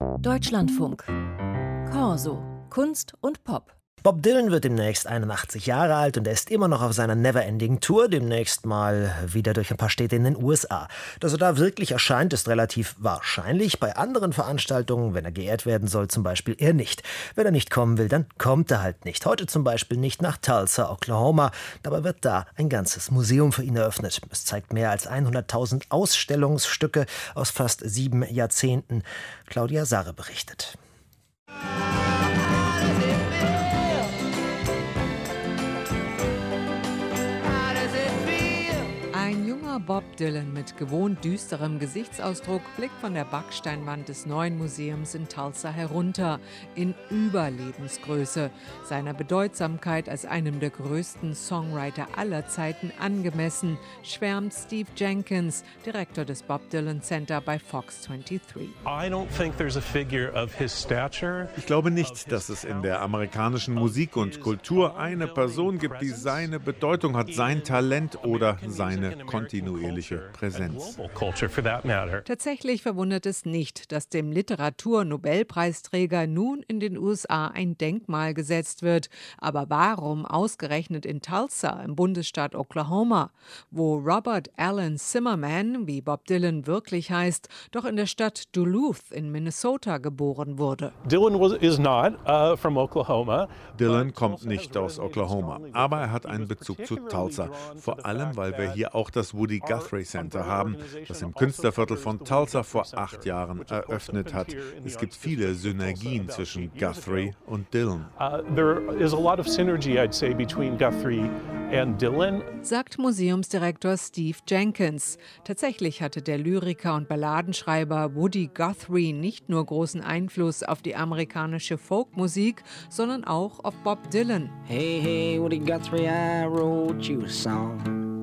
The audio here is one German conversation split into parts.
Deutschlandfunk. Corso. Kunst und Pop. Bob Dylan wird demnächst 81 Jahre alt und er ist immer noch auf seiner Neverending-Tour, demnächst mal wieder durch ein paar Städte in den USA. Dass er da wirklich erscheint, ist relativ wahrscheinlich. Bei anderen Veranstaltungen, wenn er geehrt werden soll, zum Beispiel eher nicht. Wenn er nicht kommen will, dann kommt er halt nicht. Heute zum Beispiel nicht nach Tulsa, Oklahoma. Dabei wird da ein ganzes Museum für ihn eröffnet. Es zeigt mehr als 100.000 Ausstellungsstücke aus fast 7 Jahrzehnten. Claudia Sarre berichtet. Bob Dylan mit gewohnt düsterem Gesichtsausdruck blickt von der Backsteinwand des neuen Museums in Tulsa herunter, in Überlebensgröße, seiner Bedeutsamkeit als einem der größten Songwriter aller Zeiten angemessen, schwärmt Steve Jenkins, Direktor des Bob Dylan Center bei Fox 23. Ich glaube nicht, dass es in der amerikanischen Musik und Kultur eine Person gibt, die seine Bedeutung hat, sein Talent oder seine kontinuierliche Präsenz. Tatsächlich verwundert es nicht, dass dem Literatur-Nobelpreisträger nun in den USA ein Denkmal gesetzt wird. Aber warum ausgerechnet in Tulsa, im Bundesstaat Oklahoma, wo Robert Allen Zimmerman, wie Bob Dylan wirklich heißt, doch in der Stadt Duluth in Minnesota geboren wurde? Dylan kommt nicht aus Oklahoma, aber er hat einen Bezug zu Tulsa. Vor allem, weil wir hier auch das Woody Guthrie Center haben, das im Künstlerviertel von Tulsa vor 8 Jahren eröffnet hat. Es gibt viele Synergien zwischen Guthrie und Dylan. Sagt Museumsdirektor Steve Jenkins. Tatsächlich hatte der Lyriker und Balladenschreiber Woody Guthrie nicht nur großen Einfluss auf die amerikanische Folkmusik, sondern auch auf Bob Dylan. Hey, hey, Woody Guthrie, I wrote you a song.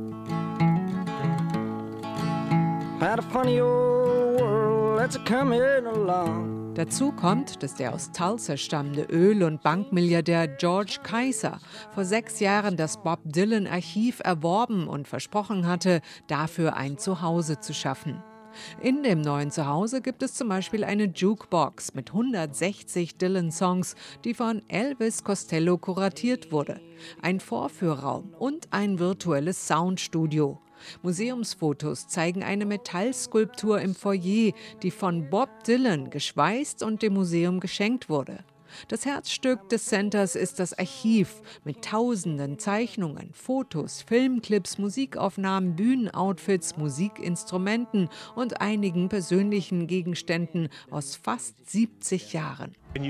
Had a funny old world that's a-comin' along. Dazu kommt, dass der aus Tulsa stammende Öl- und Bankmilliardär George Kaiser vor 6 Jahren das Bob Dylan Archiv erworben und versprochen hatte, dafür ein Zuhause zu schaffen. In dem neuen Zuhause gibt es zum Beispiel eine Jukebox mit 160 Dylan-Songs, die von Elvis Costello kuratiert wurde, ein Vorführraum und ein virtuelles Soundstudio. Museumsfotos zeigen eine Metallskulptur im Foyer, die von Bob Dylan geschweißt und dem Museum geschenkt wurde. Das Herzstück des Centers ist das Archiv mit tausenden Zeichnungen, Fotos, Filmclips, Musikaufnahmen, Bühnenoutfits, Musikinstrumenten und einigen persönlichen Gegenständen aus fast 70 Jahren.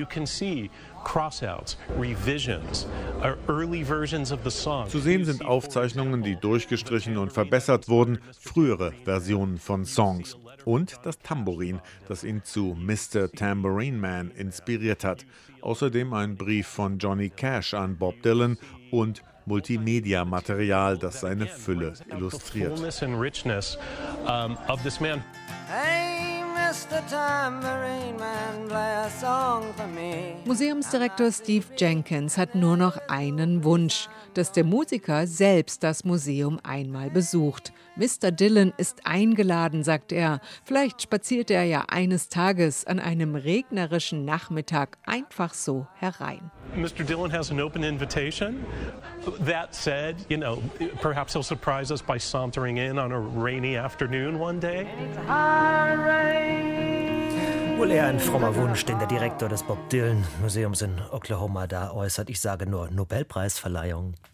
Zu sehen sind Aufzeichnungen, die durchgestrichen und verbessert wurden, frühere Versionen von Songs. Und das Tambourin, das ihn zu Mr. Tambourine Man inspiriert hat. Außerdem ein Brief von Johnny Cash an Bob Dylan und Multimedia-Material, das seine Fülle illustriert. Museumsdirektor Steve Jenkins hat nur noch einen Wunsch, dass der Musiker selbst das Museum einmal besucht. Mr. Dylan ist eingeladen, sagt er. Vielleicht spaziert er ja eines Tages an einem regnerischen Nachmittag einfach so herein. Mr. Dylan has an open invitation. That said, perhaps he'll surprise us by sauntering in on a rainy afternoon one day. Wohl eher ein frommer Wunsch, den der Direktor des Bob Dylan Museums in Oklahoma da äußert. Ich sage nur Nobelpreisverleihung.